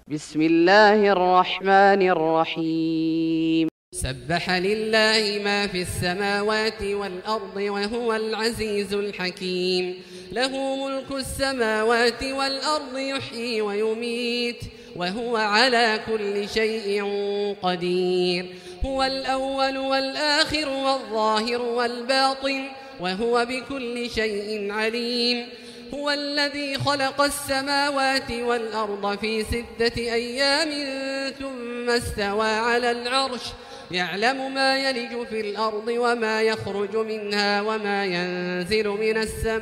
بسم الله الرحمن الرحيم سبح لله ما في السماوات والأرض وهو العزيز الحكيم. له ملك السماوات والأرض يحيي ويميت وهو على كل شيء قدير. هو الأول والآخر والظاهر والباطن وهو بكل شيء عليم. هو الذي خلق السماوات والأرض في 6 أيام ثم استوى على العرش يعلم ما يلج في الأرض وما يخرج منها وما ينزل من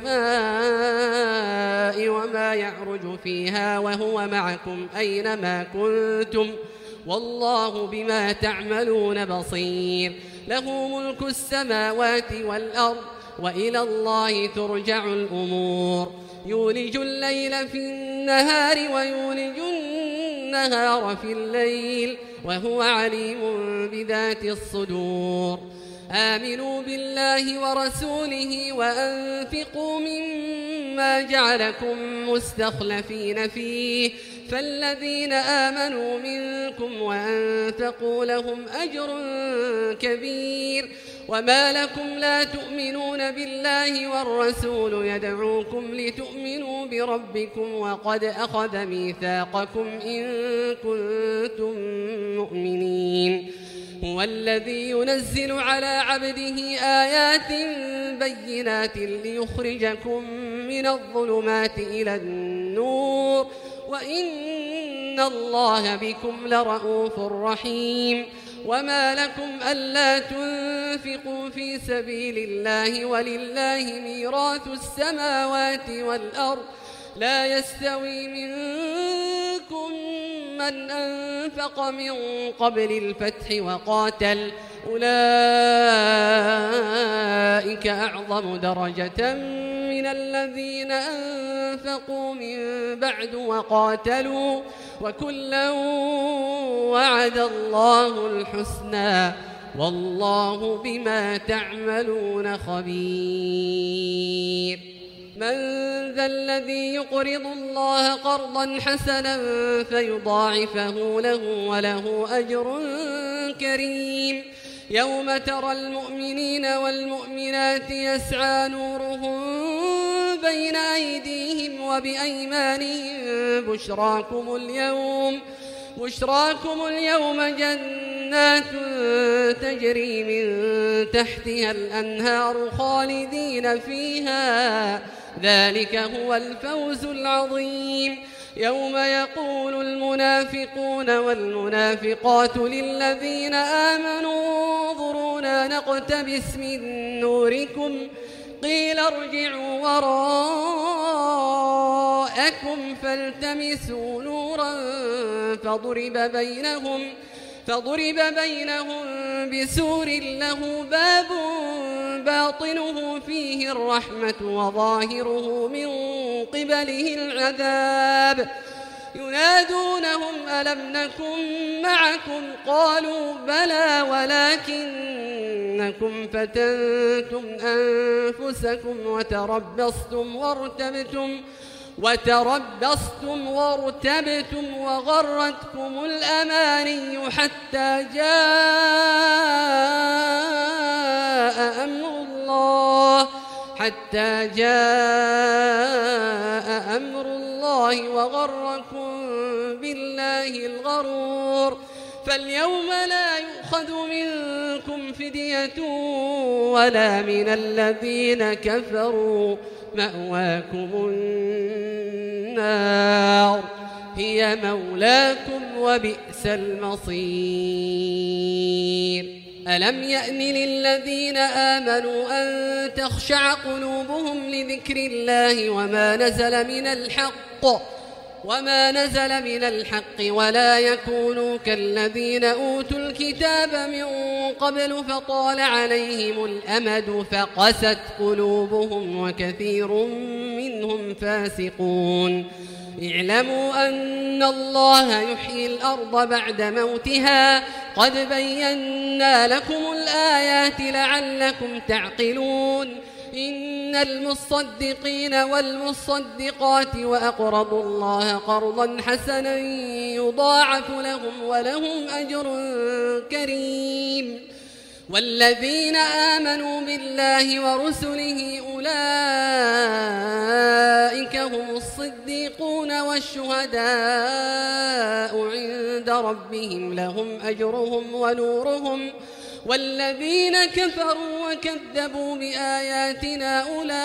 السماء وما يعرج فيها وهو معكم أينما كنتم والله بما تعملون بصير. له ملك السماوات والأرض وإلى الله ترجع الأمور. يولج الليل في النهار ويولج النهار في الليل وهو عليم بذات الصدور. آمنوا بالله ورسوله وأنفقوا مما جعلكم مستخلفين فيه فالذين آمنوا منكم وأنفقوا لهم أجر كبير. وما لكم لا تؤمنون بالله والرسول يدعوكم لتؤمنوا بربكم وقد أخذ ميثاقكم إن كنتم مؤمنين. هو الذي ينزل على عبده آيات بينات ليخرجكم من الظلمات إلى النور وإن الله بكم لرءوف رحيم. وما لكم ألا تنفقوا في سبيل الله ولله ميراث السماوات والأرض لا يستوي منكم من أنفق من قبل الفتح وقاتل أولئك أعظم درجة من الذين أنفقوا من بعد وقاتلوا وكلا وعد الله الحسنى والله بما تعملون خبير. من ذا الذي يقرض الله قرضا حسنا فيضاعفه له وله أجر كريم. يوم ترى المؤمنين والمؤمنات يسعى نورهم بين أيديهم وبأيمانهم بشراكم اليوم جنات تجري من تحتها الأنهار خالدين فيها ذلك هو الفوز العظيم. يوم يقول المنافقون والمنافقات للذين آمنوا انظرونا نقتبس من نوركم قيل ارجعوا وراءكم فالتمسوا نورا فضرب بينهم بسور له باب باطنه فيه الرحمة وظاهره من قبله العذاب. ينادونهم ألم نكن معكم قالوا بلى ولكنكم فتنتم أنفسكم وتربصتم وارتبتم وغرتكم الأماني حتى جاء أمر الله وغركم بالله الغرور. فاليوم لا يؤخذ منكم فدية ولا من الذين كفروا مأواكم النار هي مولاكم وبئس المصير. ألم يأن للذين آمنوا أن تخشع قلوبهم لذكر الله وما نزل من الحق ولا يكونوا كالذين أوتوا الكتاب من قبل فطال عليهم الأمد فقست قلوبهم وكثير منهم فاسقون. اعلموا أن الله يحيي الأرض بعد موتها قد بينا لكم الآيات لعلكم تعقلون. إن المصدقين والمصدقات وأقرضوا الله قرضا حسنا يضاعف لهم ولهم أجر كريم. والذين آمنوا بالله ورسله أولئك هم الصديقون والشهداء عند ربهم لهم أجرهم ونورهم. والذين كفروا وكذبوا بآياتنا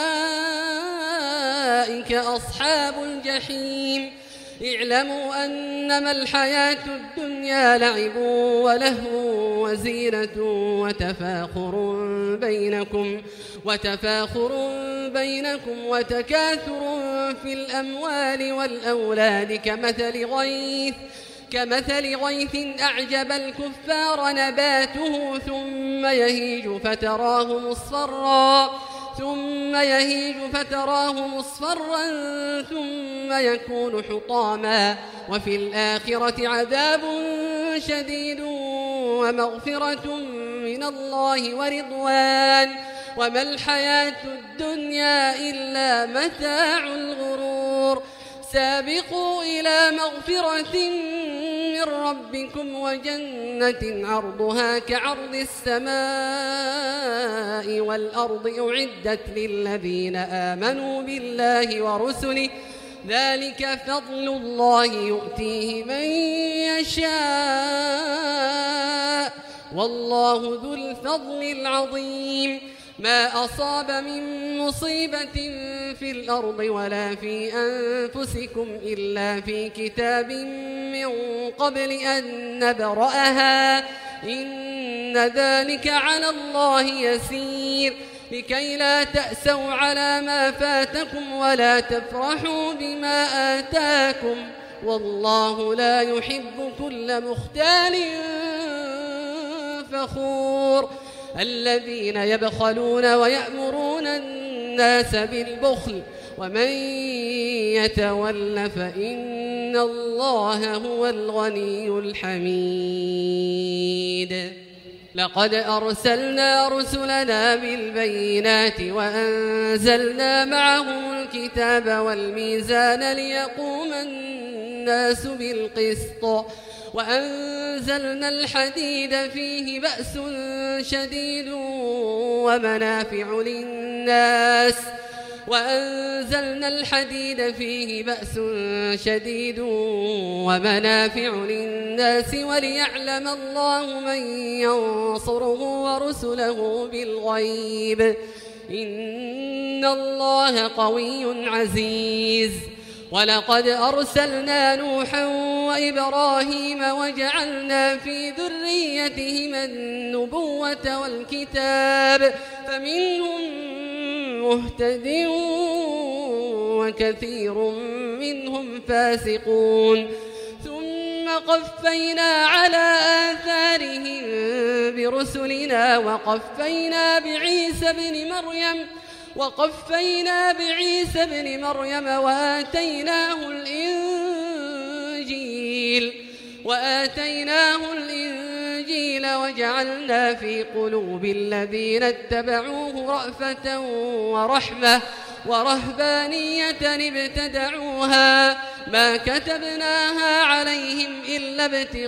أولئك أصحاب الجحيم. اعلموا أنما الحياة الدنيا لعب ولهو وزينة وتفاخر بينكم وتكاثر في الأموال والأولاد كمثل غيث أعجب الكفار نباته ثم يهيج فتراه مصفرا ثم يكون حطاما وفي الآخرة عذاب شديد ومغفرة من الله ورضوان وما الحياة الدنيا إلا متاع الغرور. سابقوا إلى مغفرة من ربكم وجنة عرضها كعرض السماء والأرض أعدت للذين آمنوا بالله ورسله ذلك فضل الله يؤتيه من يشاء والله ذو الفضل العظيم. ما أصاب من مصيبة في الأرض ولا في أنفسكم إلا في كتاب من قبل أن نبرأها إن ذلك على الله يسير. لكي لا تأسوا على ما فاتكم ولا تفرحوا بما آتاكم والله لا يحب كل مختال فخور. الذين يبخلون ويأمرون الناس بالبخل ومن يتول فإن الله هو الغني الحميد. لقد أرسلنا رسلنا بالبينات وأنزلنا معهم الكتاب والميزان ليقوم الناس بالقسط وأنزلنا الحديد فيه بأس شديد ومنافع للناس وليعلم الله من ينصره ورسله بالغيب إن الله قوي عزيز. ولقد أرسلنا نوحا وإبراهيم وجعلنا في ذريتهما النبوة والكتاب فمنهم مهتد وكثير منهم فاسقون. ثم قفينا على آثارهم برسلنا وقفينا بعيسى ابن مريم وآتيناه الإنجيل وجعلنا في قلوب الذين اتبعوه رأفة ورحمة ورهبانية ابتدعوها ما كتبناها عليهم إلا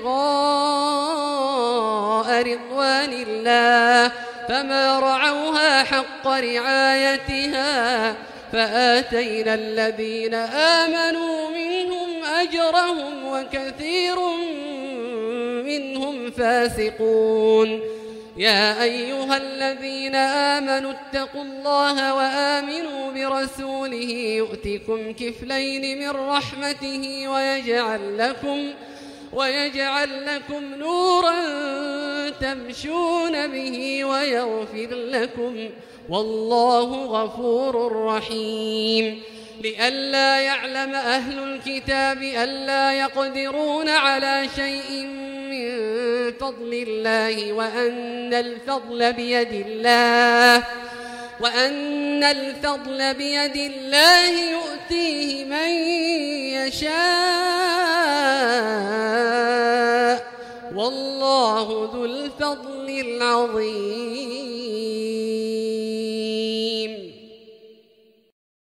ابتغاء رضوان الله فما رعوها حق رعايتها فآتينا الذين آمنوا منهم أجرهم وكثير منهم فاسقون. يا أيها الذين آمنوا اتقوا الله وآمنوا برسوله يؤتكم كفلين من رحمته ويجعل لكم نورا تمشون به ويغفر لكم والله غفور رحيم. لئلا يعلم أهل الكتاب ألا يقدرون على شيء من فضل الله وأن الفضل بيد الله يؤتيه من يشاء والله ذو الفضل العظيم.